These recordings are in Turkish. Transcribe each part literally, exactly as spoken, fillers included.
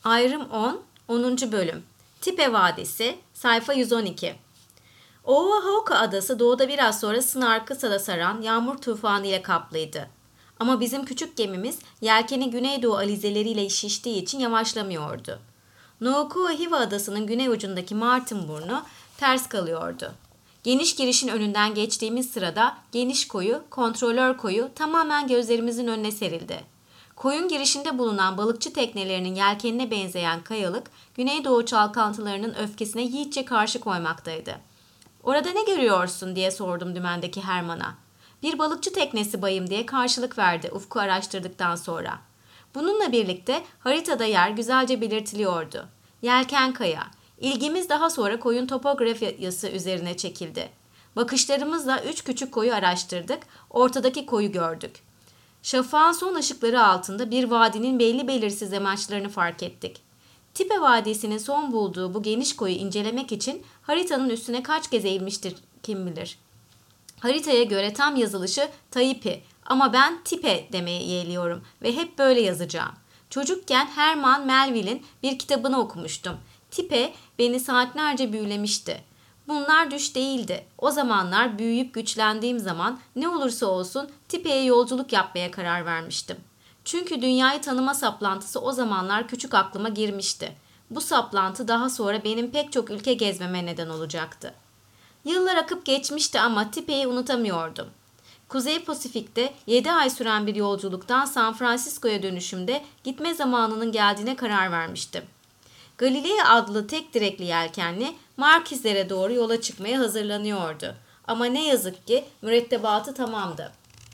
Ayrım on, onuncu bölüm. Tipe Vadisi, sayfa yüz on iki. Oahuaca adası doğuda biraz sonra Snarkısa'da saran yağmur tufanı ile kaplıydı. Ama bizim küçük gemimiz yelkeni güneydoğu alizeleriyle şiştiği için yavaşlamıyordu. Nuku'hiva adasının güney ucundaki Martin Burnu ters kalıyordu. Geniş girişin önünden geçtiğimiz sırada geniş koyu, kontrolör koyu tamamen gözlerimizin önüne serildi. Koyun girişinde bulunan balıkçı teknelerinin yelkenine benzeyen kayalık, güneydoğu çalkantılarının öfkesine yiğitçe karşı koymaktaydı. "Orada ne görüyorsun?" diye sordum dümendeki Herman'a. "Bir balıkçı teknesi bayım," diye karşılık verdi ufku araştırdıktan sonra. Bununla birlikte haritada yer güzelce belirtiliyordu. Yelken kaya. İlgimiz daha sonra koyun topografyası üzerine çekildi. Bakışlarımızla üç küçük koyu araştırdık, ortadaki koyu gördük. Şafağın son ışıkları altında bir vadinin belli belirsiz amaçlarını fark ettik. Tipe Vadisi'nin son bulduğu bu geniş koyu incelemek için haritanın üstüne kaç kez eğilmiştir kim bilir. Haritaya göre tam yazılışı Taipi ama ben Tipe demeyi yeğliyorum ve hep böyle yazacağım. Çocukken Herman Melville'in bir kitabını okumuştum. Tipe beni saatlerce büyülemişti. Bunlar düş değildi. O zamanlar büyüyüp güçlendiğim zaman ne olursa olsun Tipe'ye yolculuk yapmaya karar vermiştim. Çünkü dünyayı tanıma saplantısı o zamanlar küçük aklıma girmişti. Bu saplantı daha sonra benim pek çok ülke gezmeme neden olacaktı. Yıllar akıp geçmişti ama Tipe'yi unutamıyordum. Kuzey Pasifik'te yedi ay süren bir yolculuktan San Francisco'ya dönüşümde gitme zamanının geldiğine karar vermiştim. Galilei adlı tek direkli yelkenli Markizlere doğru yola çıkmaya hazırlanıyordu. Ama ne yazık ki mürettebatı tamamdı.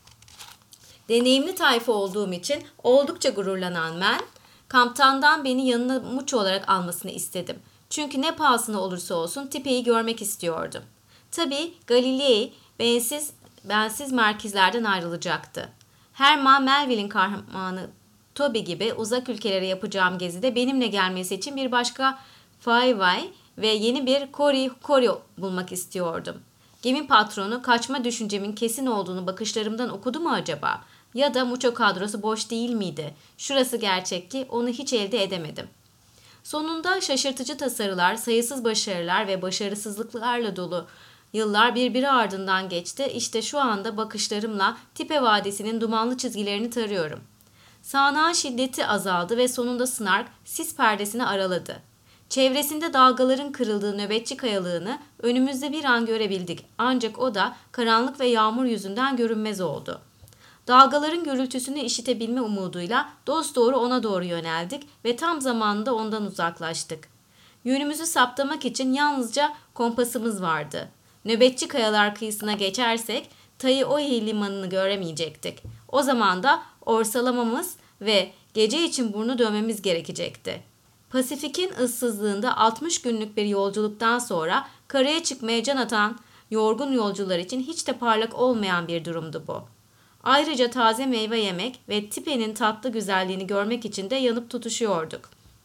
Deneyimli tayfa olduğum için oldukça gururlanan ben, kaptandan beni yanına muç olarak almasını istedim. Çünkü ne pahasına olursa olsun Tipe'yi görmek istiyordum. Tabii Galilei bensiz, bensiz merkezlerden ayrılacaktı. Herman Melville'in kahramanı Toby gibi uzak ülkelere yapacağım gezide benimle gelmesi için bir başka Faivai ve yeni bir Cory Cory bulmak istiyordum. Gemi patronu kaçma düşüncemin kesin olduğunu bakışlarımdan okudu mu acaba? Ya da Muço kadrosu boş değil miydi? Şurası gerçek ki onu hiç elde edemedim. Sonunda şaşırtıcı tasarılar, sayısız başarılar ve başarısızlıklarla dolu yıllar birbiri ardından geçti. İşte şu anda bakışlarımla Tipe Vadisi'nin dumanlı çizgilerini tarıyorum. Sağanağın şiddeti azaldı ve sonunda Snark sis perdesini araladı. Çevresinde dalgaların kırıldığı nöbetçi kayalığını önümüzde bir an görebildik. Ancak o da karanlık ve yağmur yüzünden görünmez oldu. Dalgaların gürültüsünü işitebilme umuduyla dosdoğru ona doğru yöneldik ve tam zamanında ondan uzaklaştık. Yönümüzü saptamak için yalnızca kompasımız vardı. Nöbetçi kayalar kıyısına geçersek Taiohae limanını göremeyecektik. O zaman da orsalamamız ve gece için burnu dönmemiz gerekecekti. Pasifik'in ıssızlığında altmış günlük bir yolculuktan sonra karaya çıkmaya can atan yorgun yolcular için hiç de parlak olmayan bir durumdu bu. Ayrıca taze meyve yemek ve Tipe'nin tatlı güzelliğini görmek için de yanıp tutuşuyorduk.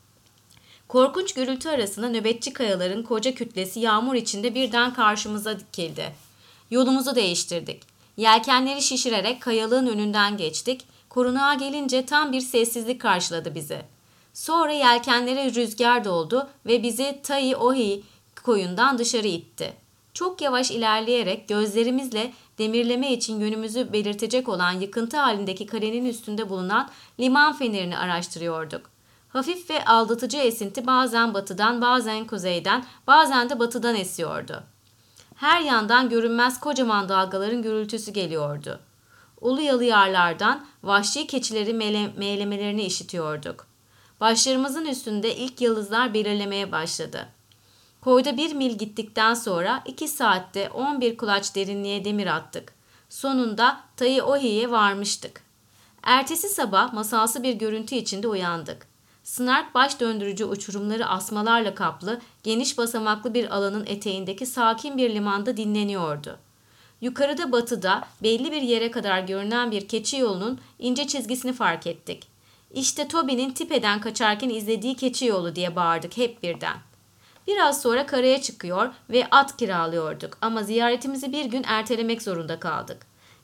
Korkunç gürültü arasında nöbetçi kayaların koca kütlesi yağmur içinde birden karşımıza dikildi. Yolumuzu değiştirdik. Yelkenleri şişirerek kayalığın önünden geçtik. Korunağa gelince tam bir sessizlik karşıladı bizi. Sonra yelkenlere rüzgar doldu ve bizi Taiohae koyundan dışarı itti. Çok yavaş ilerleyerek gözlerimizle demirleme için yönümüzü belirtecek olan yıkıntı halindeki kalenin üstünde bulunan liman fenerini araştırıyorduk. Hafif ve aldatıcı esinti bazen batıdan, bazen kuzeyden, bazen de batıdan esiyordu. Her yandan görünmez kocaman dalgaların gürültüsü geliyordu. Ulu yalı yarlardan vahşi keçileri mele- meylemelerini işitiyorduk. Başlarımızın üstünde ilk yıldızlar belirlemeye başladı. Koyda bir mil gittikten sonra iki saatte on bir kulaç derinliğe demir attık. Sonunda Taiohae'ye varmıştık. Ertesi sabah masalsı bir görüntü içinde uyandık. Snark baş döndürücü uçurumları asmalarla kaplı, geniş basamaklı bir alanın eteğindeki sakin bir limanda dinleniyordu. Yukarıda batıda belli bir yere kadar görünen bir keçi yolunun ince çizgisini fark ettik. İşte Toby'nin Tipe'den kaçarken izlediği keçi yolu diye bağırdık hep birden. Biraz sonra karaya çıkıyor ve at kiralıyorduk ama ziyaretimizi bir gün ertelemek zorunda kaldık.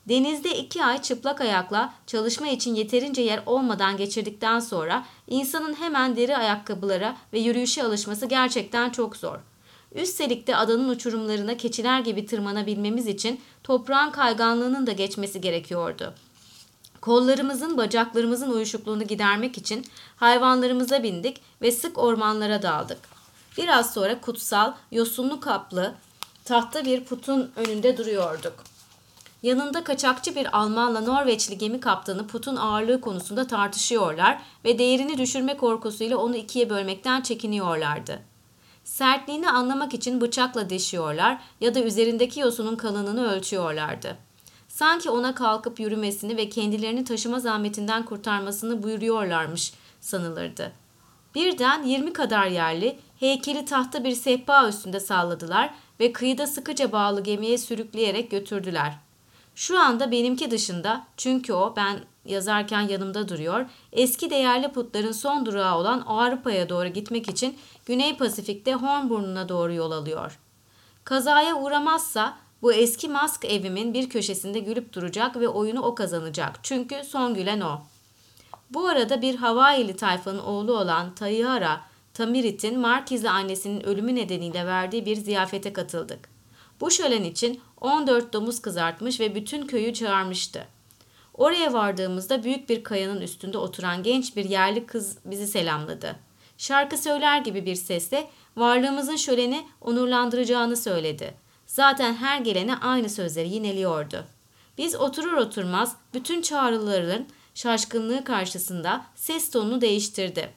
Denizde iki ay çıplak ayakla çalışma için yeterince yer olmadan geçirdikten sonra insanın hemen deri ayakkabılara ve yürüyüşe alışması gerçekten çok zor. Üstelik de adanın uçurumlarına keçiler gibi tırmanabilmemiz için toprağın kayganlığının da geçmesi gerekiyordu. Kollarımızın, bacaklarımızın uyuşukluğunu gidermek için hayvanlarımıza bindik ve sık ormanlara daldık. Biraz sonra kutsal, yosunlu kaplı tahta bir putun önünde duruyorduk. Yanında kaçakçı bir Almanla Norveçli gemi kaptanı putun ağırlığı konusunda tartışıyorlar ve değerini düşürme korkusuyla onu ikiye bölmekten çekiniyorlardı. Sertliğini anlamak için bıçakla deşiyorlar ya da üzerindeki yosunun kalınlığını ölçüyorlardı. Sanki ona kalkıp yürümesini ve kendilerini taşıma zahmetinden kurtarmasını buyuruyorlarmış sanılırdı. Birden yirmi kadar yerli heykeli tahta bir sehpa üstünde salladılar ve kıyıda sıkıca bağlı gemiye sürükleyerek götürdüler. Şu anda benimki dışında, çünkü o ben yazarken yanımda duruyor, eski değerli putların son durağı olan Avrupa'ya doğru gitmek için Güney Pasifik'te Hornburnu'na doğru yol alıyor. Kazaya uğramazsa bu eski Mask evimin bir köşesinde gülüp duracak ve oyunu o kazanacak. Çünkü son gülen o. Bu arada bir Havaili tayfanın oğlu olan Taihara Tamirit'in Markiz'le annesinin ölümü nedeniyle verdiği bir ziyafete katıldık. Bu şölen için on dört domuz kızartmış ve bütün köyü çağırmıştı. Oraya vardığımızda büyük bir kayanın üstünde oturan genç bir yerli kız bizi selamladı. Şarkı söyler gibi bir sesle varlığımızın şöleni onurlandıracağını söyledi. Zaten her gelene aynı sözleri yineliyordu. Biz oturur oturmaz bütün çağrıların şaşkınlığı karşısında ses tonunu değiştirdi.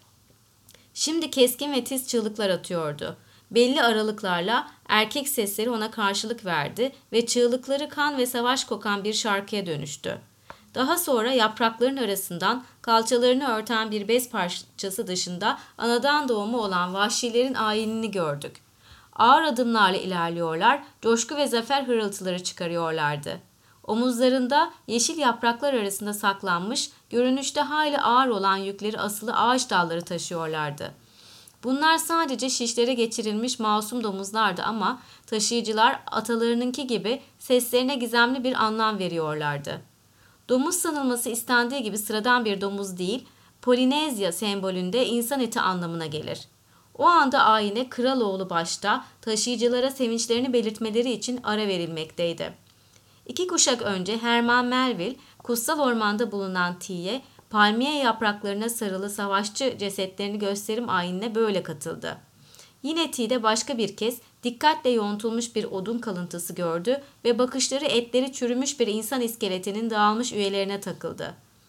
Şimdi keskin ve tiz çığlıklar atıyordu. Belli aralıklarla erkek sesleri ona karşılık verdi ve çığlıkları kan ve savaş kokan bir şarkıya dönüştü. Daha sonra yaprakların arasından kalçalarını örten bir bez parçası dışında anadan doğma olan vahşilerin ayinini gördük. Ağır adımlarla ilerliyorlar, coşku ve zafer hırıltıları çıkarıyorlardı. Omuzlarında yeşil yapraklar arasında saklanmış, görünüşte hayli ağır olan yükleri asılı ağaç dalları taşıyorlardı. Bunlar sadece şişlere geçirilmiş masum domuzlardı ama taşıyıcılar atalarınınki gibi seslerine gizemli bir anlam veriyorlardı. Domuz sanılması istendiği gibi sıradan bir domuz değil, Polinezya sembolünde insan eti anlamına gelir. O anda ayine Kraloğlu başta taşıyıcılara sevinçlerini belirtmeleri için ara verilmekteydi. İki kuşak önce Herman Melville, kutsal ormanda bulunan T'ye palmiye yapraklarına sarılı savaşçı cesetlerini gösterim ayinine böyle katıldı. Yine T'de başka bir kez dikkatle yontulmuş bir odun kalıntısı gördü ve bakışları etleri çürümüş bir insan iskeletinin dağılmış üyelerine takıldı.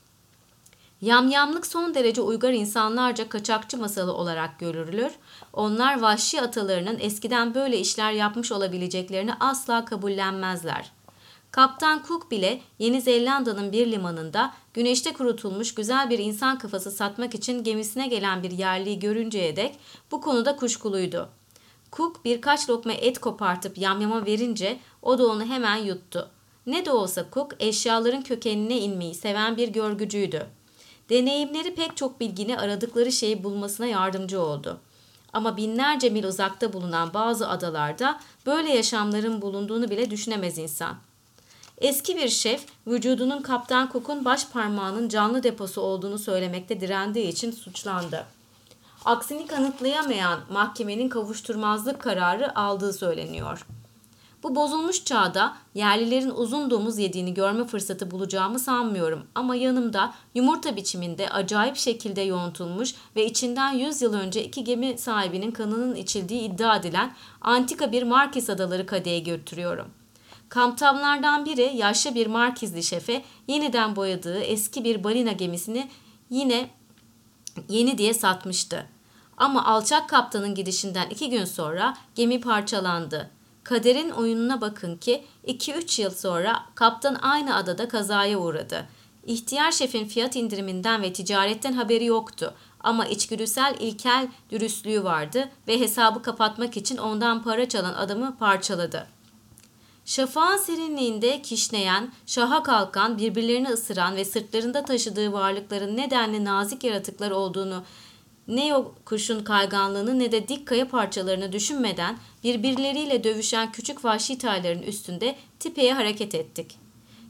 Yamyamlık son derece uygar insanlarca kaçakçı masalı olarak görülür. Onlar vahşi atalarının eskiden böyle işler yapmış olabileceklerini asla kabullenmezler. Kaptan Cook bile Yeni Zelanda'nın bir limanında güneşte kurutulmuş güzel bir insan kafası satmak için gemisine gelen bir yerliyi görünceye dek bu konuda kuşkuluydu. Cook birkaç lokma et kopartıp yamyama verince o da onu hemen yuttu. Ne de olsa Cook eşyaların kökenine inmeyi seven bir görgücüydü. Deneyimleri pek çok bilgini aradıkları şeyi bulmasına yardımcı oldu. Ama binlerce mil uzakta bulunan bazı adalarda böyle yaşamların bulunduğunu bile düşünemez insan. Eski bir şef, vücudunun Kaptan Cook'un baş parmağının canlı deposu olduğunu söylemekte direndiği için suçlandı. Aksini kanıtlayamayan mahkemenin kavuşturmazlık kararı aldığı söyleniyor. Bu bozulmuş çağda yerlilerin uzun domuz yediğini görme fırsatı bulacağımı sanmıyorum ama yanımda yumurta biçiminde acayip şekilde yoğuntulmuş ve içinden yüz yıl önce iki gemi sahibinin kanının içildiği iddia edilen antika bir Markiz adaları kadehi götürüyorum. Kaptanlardan biri yaşlı bir Markizli şefe yeniden boyadığı eski bir balina gemisini yine yeni diye satmıştı. Ama alçak kaptanın gidişinden iki gün sonra gemi parçalandı. Kaderin oyununa bakın ki iki üç yıl sonra kaptan aynı adada kazaya uğradı. İhtiyar şefin fiyat indiriminden ve ticaretten haberi yoktu ama içgüdüsel ilkel dürüstlüğü vardı ve hesabı kapatmak için ondan para çalan adamı parçaladı. Şafağın serinliğinde kişneyen, şaha kalkan, birbirlerini ısıran ve sırtlarında taşıdığı varlıkların nedenli nazik yaratıklar olduğunu, ne o kuşun kayganlığını ne de dik kaya parçalarını düşünmeden birbirleriyle dövüşen küçük vahşi tayların üstünde tipeye hareket ettik.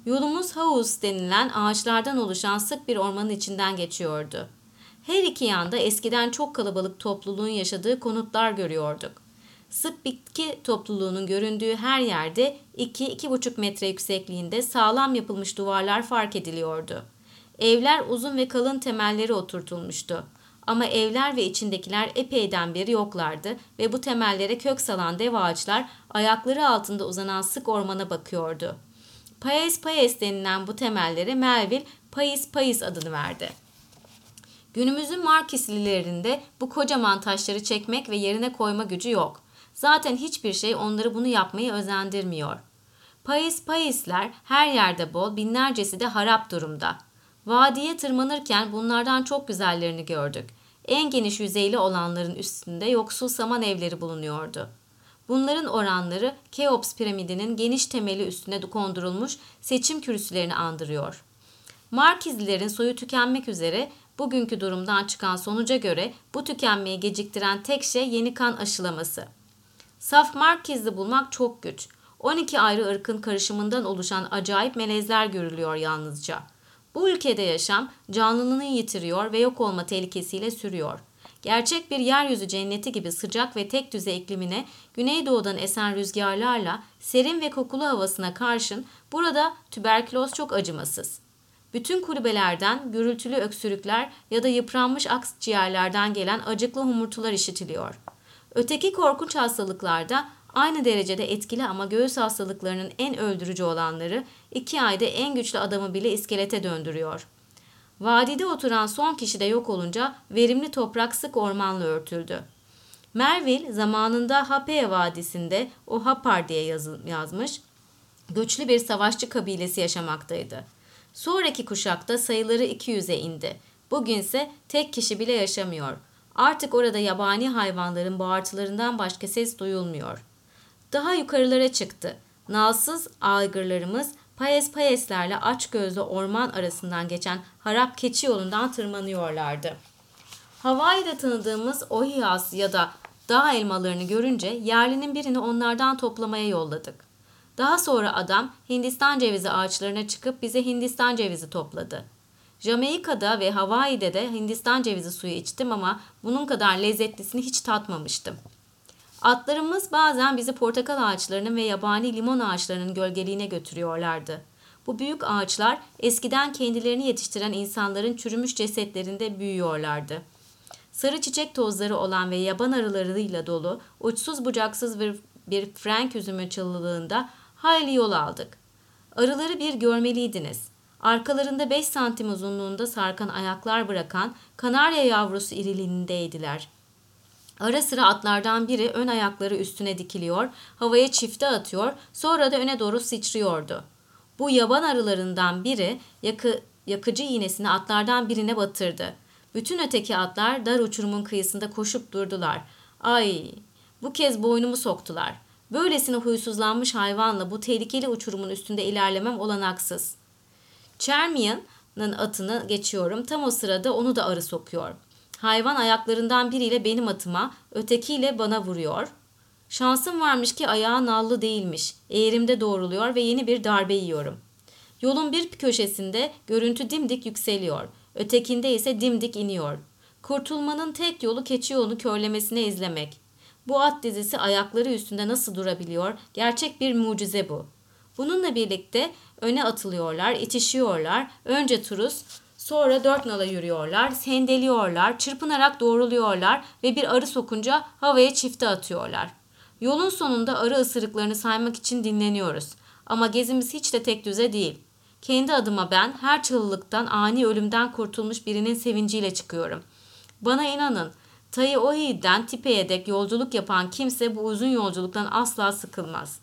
Yolumuz Haus denilen ağaçlardan oluşan sık bir ormanın içinden geçiyordu. Her iki yanda eskiden çok kalabalık topluluğun yaşadığı konutlar görüyorduk. Sık bitki topluluğunun göründüğü her yerde iki iki buçuk metre yüksekliğinde sağlam yapılmış duvarlar fark ediliyordu. Evler uzun ve kalın temelleri oturtulmuştu. Ama evler ve içindekiler epeyden beri yoklardı ve bu temellere kök salan dev ağaçlar ayakları altında uzanan sık ormana bakıyordu. Pais Pais denilen bu temellere Melville Pais Pais adını verdi. Günümüzün Markislilerinde bu kocaman taşları çekmek ve yerine koyma gücü yok. Zaten hiçbir şey onları bunu yapmayı özendirmiyor. Pais Paisler her yerde bol, binlercesi de harap durumda. Vadiye tırmanırken bunlardan çok güzellerini gördük. En geniş yüzeyli olanların üstünde yoksul saman evleri bulunuyordu. Bunların oranları Keops piramidinin geniş temeli üstüne kondurulmuş seçim kürsülerini andırıyor. Markizlilerin soyu tükenmek üzere, bugünkü durumdan çıkan sonuca göre bu tükenmeyi geciktiren tek şey yeni kan aşılaması. Saf Markizli bulmak çok güç. on iki ayrı ırkın karışımından oluşan acayip melezler görülüyor yalnızca. Bu ülkede yaşam canlılığını yitiriyor ve yok olma tehlikesiyle sürüyor. Gerçek bir yeryüzü cenneti gibi sıcak ve tek düze iklimine, güneydoğudan esen rüzgarlarla serin ve kokulu havasına karşın burada tüberküloz çok acımasız. Bütün kulübelerden gürültülü öksürükler ya da yıpranmış akciğerlerden gelen acıklı humurtular işitiliyor. Öteki korkunç hastalıklarda aynı derecede etkili ama göğüs hastalıklarının en öldürücü olanları iki ayda en güçlü adamı bile iskelete döndürüyor. Vadide oturan son kişi de yok olunca verimli toprak sık ormanla örtüldü. Melville zamanında Hapea Vadisi'nde o Hapar diye yazı- yazmış, göçlü bir savaşçı kabilesi yaşamaktaydı. Sonraki kuşakta sayıları iki yüze indi. Bugünse tek kişi bile yaşamıyor. Artık orada yabani hayvanların bağırtılarından başka ses duyulmuyor. Daha yukarılara çıktı. Nalsız aygırlarımız payes payeslerle açgözlü orman arasından geçen harap keçi yolundan tırmanıyorlardı. Hawaii'de tanıdığımız ohias ya da dağ elmalarını görünce yerlinin birini onlardan toplamaya yolladık. Daha sonra adam Hindistan cevizi ağaçlarına çıkıp bize Hindistan cevizi topladı. Jamaika'da ve Hawaii'de de Hindistan cevizi suyu içtim ama bunun kadar lezzetlisini hiç tatmamıştım. Atlarımız bazen bizi portakal ağaçlarının ve yabani limon ağaçlarının gölgeliğine götürüyorlardı. Bu büyük ağaçlar eskiden kendilerini yetiştiren insanların çürümüş cesetlerinde büyüyorlardı. Sarı çiçek tozları olan ve yaban arılarıyla dolu, uçsuz bucaksız bir, bir frenk üzümü çalılığında hayli yol aldık. Arıları bir görmeliydiniz. Arkalarında beş santim uzunluğunda sarkan ayaklar bırakan kanarya yavrusu iriliğindeydiler. Ara sıra atlardan biri ön ayakları üstüne dikiliyor, havaya çifte atıyor, sonra da öne doğru sıçrıyordu. Bu yaban arılarından biri yakı, yakıcı iğnesini atlardan birine batırdı. Bütün öteki atlar dar uçurumun kıyısında koşup durdular. Ay, bu kez boynumu soktular. Böylesine huysuzlanmış hayvanla bu tehlikeli uçurumun üstünde ilerlemem olanaksız. Charmian'ın atını geçiyorum. Tam o sırada onu da arı sokuyor. Hayvan ayaklarından biriyle benim atıma, ötekiyle bana vuruyor. Şansım varmış ki ayağı nallı değilmiş. Eğrimde doğruluyor ve yeni bir darbe yiyorum. Yolun bir köşesinde görüntü dimdik yükseliyor. Ötekinde ise dimdik iniyor. Kurtulmanın tek yolu keçi yolunu körlemesine izlemek. Bu at dizisi ayakları üstünde nasıl durabiliyor? Gerçek bir mucize bu. Bununla birlikte öne atılıyorlar, itişiyorlar. Önce turus, sonra dört nala yürüyorlar, sendeliyorlar, çırpınarak doğruluyorlar ve bir arı sokunca havaya çifte atıyorlar. Yolun sonunda arı ısırıklarını saymak için dinleniyoruz. Ama gezimiz hiç de tek düze değil. Kendi adıma ben her çalılıktan, ani ölümden kurtulmuş birinin sevinciyle çıkıyorum. Bana inanın, Taiohae'den Tipe'ye dek yolculuk yapan kimse bu uzun yolculuktan asla sıkılmaz.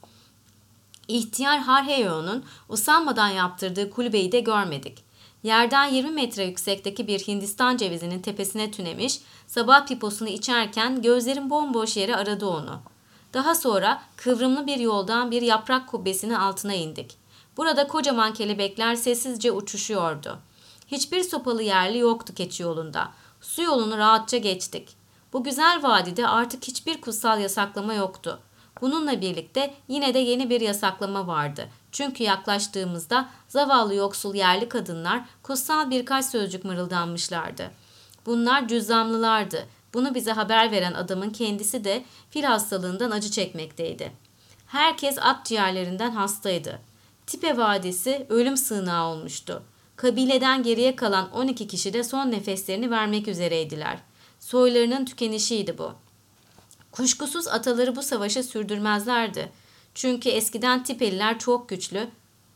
İhtiyar Harheyo'nun usanmadan yaptırdığı kulübeyi de görmedik. Yerden yirmi metre yüksekteki bir Hindistan cevizinin tepesine tünemiş, sabah piposunu içerken gözlerim bomboş yere aradı onu. Daha sonra kıvrımlı bir yoldan bir yaprak kubbesinin altına indik. Burada kocaman kelebekler sessizce uçuşuyordu. Hiçbir sopalı yerli yoktu keçi yolunda. Su yolunu rahatça geçtik. Bu güzel vadide artık hiçbir kutsal yasaklama yoktu. Bununla birlikte yine de yeni bir yasaklama vardı. Çünkü yaklaştığımızda zavallı yoksul yerli kadınlar kutsal birkaç sözcük mırıldanmışlardı. Bunlar cüzzamlılardı. Bunu bize haber veren adamın kendisi de fil hastalığından acı çekmekteydi. Herkes akciğerlerinden hastaydı. Tipe Vadisi ölüm sığınağı olmuştu. Kabileden geriye kalan on iki kişi de son nefeslerini vermek üzereydiler. Soylarının tükenişiydi bu. Kuşkusuz ataları bu savaşı sürdürmezlerdi. Çünkü eskiden Tipeliler çok güçlü,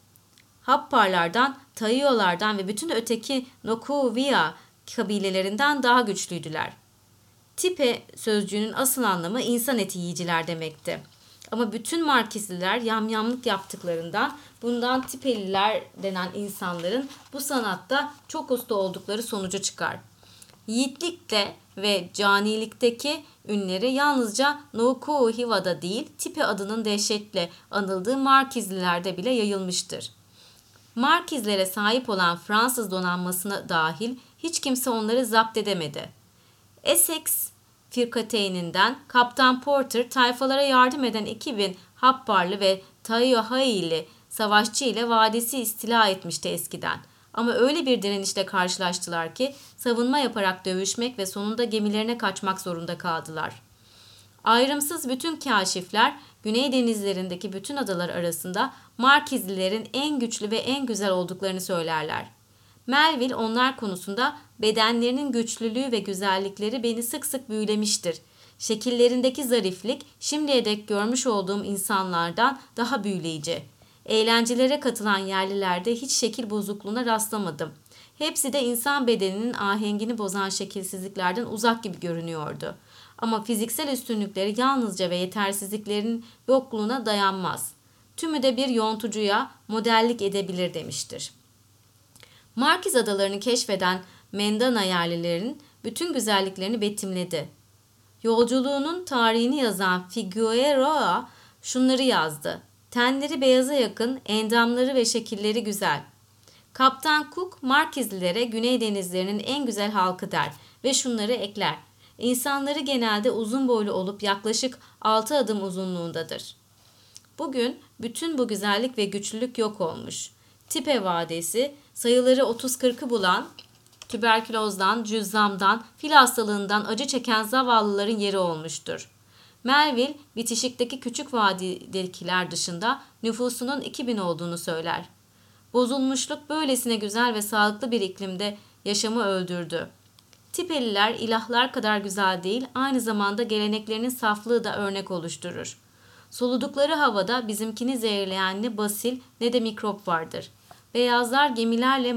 Happarlardan, Taiolardan ve bütün öteki Nokuvia kabilelerinden daha güçlüydüler. Tipe sözcüğünün asıl anlamı insan eti yiyiciler demekti. Ama bütün Markizliler yamyamlık yaptıklarından bundan Tipeliler denen insanların bu sanatta çok usta oldukları sonucu çıkar. Yiğitlikte ve canilikteki ünleri yalnızca Nukuhiva'da değil, Tipe adının dehşetle anıldığı Markizlilerde bile yayılmıştır. Markizlere sahip olan Fransız donanmasına dahil hiç kimse onları zapt edemedi. Essex firkateyninden Kaptan Porter tayfalara yardım eden iki bin Happarlı ve Taiohaili savaşçı ile vadisi istila etmişti eskiden. Ama öyle bir direnişle karşılaştılar ki savunma yaparak dövüşmek ve sonunda gemilerine kaçmak zorunda kaldılar. Ayrımsız bütün kâşifler Güney denizlerindeki bütün adalar arasında Markizlilerin en güçlü ve en güzel olduklarını söylerler. Melville onlar konusunda bedenlerinin güçlülüğü ve güzellikleri beni sık sık büyülemiştir. Şekillerindeki zariflik şimdiye dek görmüş olduğum insanlardan daha büyüleyici. Eğlencelere katılan yerlilerde hiç şekil bozukluğuna rastlamadım. Hepsi de insan bedeninin ahengini bozan şekilsizliklerden uzak gibi görünüyordu. Ama fiziksel üstünlükleri yalnızca ve yetersizliklerin yokluğuna dayanmaz. Tümü de bir yontucuya modellik edebilir demiştir. Markiz adalarını keşfeden Mendana yerlilerin bütün güzelliklerini betimledi. Yolculuğunun tarihini yazan Figueroa şunları yazdı. Tenleri beyaza yakın, endamları ve şekilleri güzel. Kaptan Cook, Markizlilere Güney denizlerinin en güzel halkı der ve şunları ekler. İnsanları genelde uzun boylu olup yaklaşık altı adım uzunluğundadır. Bugün bütün bu güzellik ve güçlülük yok olmuş. Tipe Vadisi sayıları otuz kırkı bulan, tüberkülozdan, cüzzamdan, fil hastalığından acı çeken zavallıların yeri olmuştur. Melville, bitişikteki küçük vadidekiler dışında nüfusunun iki bin olduğunu söyler. Bozulmuşluk böylesine güzel ve sağlıklı bir iklimde yaşamı öldürdü. Tipeliler ilahlar kadar güzel değil, aynı zamanda geleneklerinin saflığı da örnek oluşturur. Soludukları havada bizimkini zehirleyen ne basil ne de mikrop vardır. Beyazlar gemilerle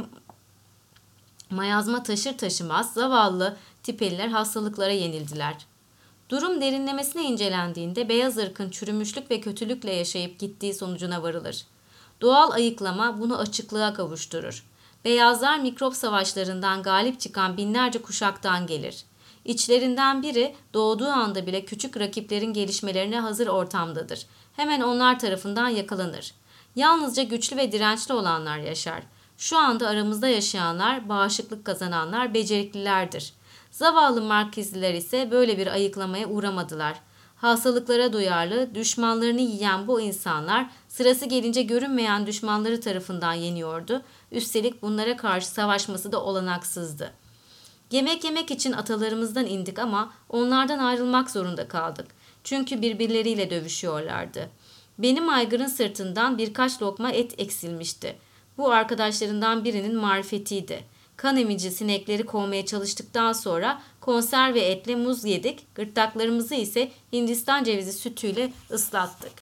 mayazma taşır taşımaz zavallı Tipeliler hastalıklara yenildiler. Durum derinlemesine incelendiğinde beyaz ırkın çürümüşlük ve kötülükle yaşayıp gittiği sonucuna varılır. Doğal ayıklama bunu açıklığa kavuşturur. Beyazlar mikrop savaşlarından galip çıkan binlerce kuşaktan gelir. İçlerinden biri doğduğu anda bile küçük rakiplerin gelişmelerine hazır ortamdadır. Hemen onlar tarafından yakalanır. Yalnızca güçlü ve dirençli olanlar yaşar. Şu anda aramızda yaşayanlar, bağışıklık kazananlar, beceriklilerdir. Zavallı Markizliler ise böyle bir ayıklamaya uğramadılar. Hastalıklara duyarlı, düşmanlarını yiyen bu insanlar sırası gelince görünmeyen düşmanları tarafından yeniyordu. Üstelik bunlara karşı savaşması da olanaksızdı. Yemek yemek için atalarımızdan indik ama onlardan ayrılmak zorunda kaldık. Çünkü birbirleriyle dövüşüyorlardı. Benim aygırın sırtından birkaç lokma et eksilmişti. Bu arkadaşlarından birinin marifetiydi. Kan emici sinekleri kovmaya çalıştıktan sonra konserve etle muz yedik, gırtlaklarımızı ise Hindistan cevizi sütüyle ıslattık.